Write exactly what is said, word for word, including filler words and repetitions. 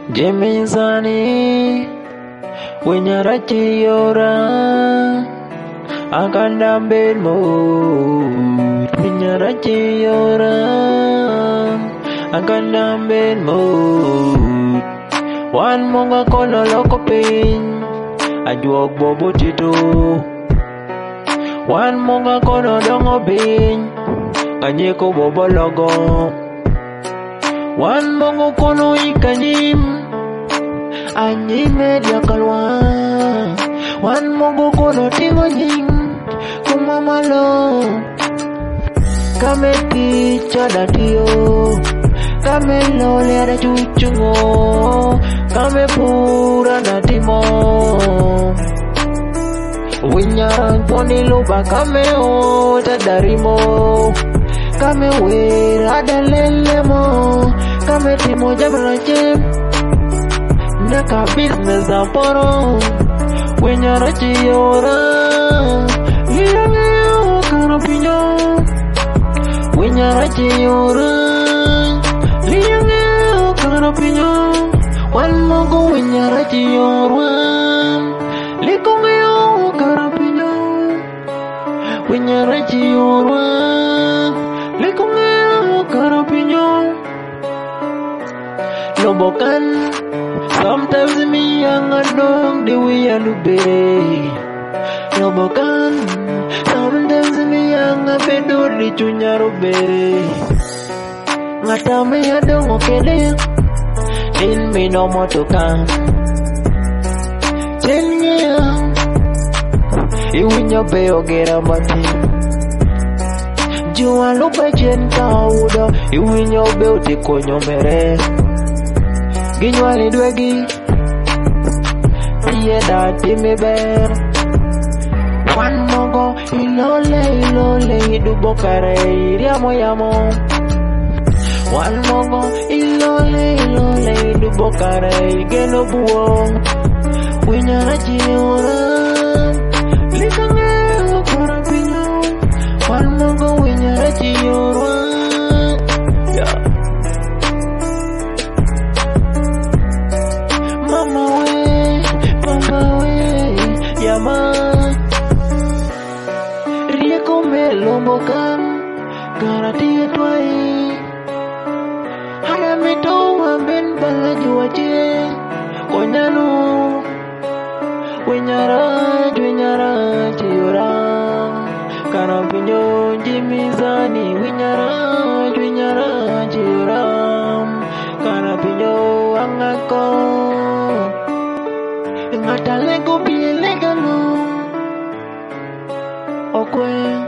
Jemizani Winyarachi yora Akandambel mo Winyarachi yora Akandambel mo Wan monga kono loko pin Ajuok bobo tito Wan monga kono dongo pin Kanyeko bobo logo Wan mongo kono ikanyim Anyime dia kalwa Wan mongo kono tingo nying Kumamalo Kame ticha datio Kame lole ada cucungo Kame pura datimo Winyaran poni lupa kame o tadarimo Kame wira ada lelemo Kame timo jabracem Naka business aporo Winyarachi yora Liya ngeo karapinyo Winyarachi yora Liya ngeo karapinyo Wan mogo winyarachi yora Liko ngeo karapinyo Winyarachi yora Liko ngeo karapinyo Lobokan Sometimes me young and dog the way I look baby. Nobokan. Sometimes me young and bedo di chunyaro baby. Ngata me adong okele. In me no motokan. Tell me young. Iwinyo beo gera mati. Juan lupa chen kaudo. Iwinyo beo tikonyo mere. Ginyuali dwegi Iye dati me ber Wan mogo Ilole ilole Idubo kare Iriamo yamo Wan mogo Ilole ilole Idubo kare Igeno buo Winyarachi yora Likange Karapinyo Wan mogo Winyarachi yora Yeah Rieko me lombokan Garati tuai Hada me towa ben bala juache Konyalu Winyara Winyara Chiyora Karapinyo Jemizani Winyara Winyara Chiyora Karapinyo Angako Ngatalego bilegalo Okwe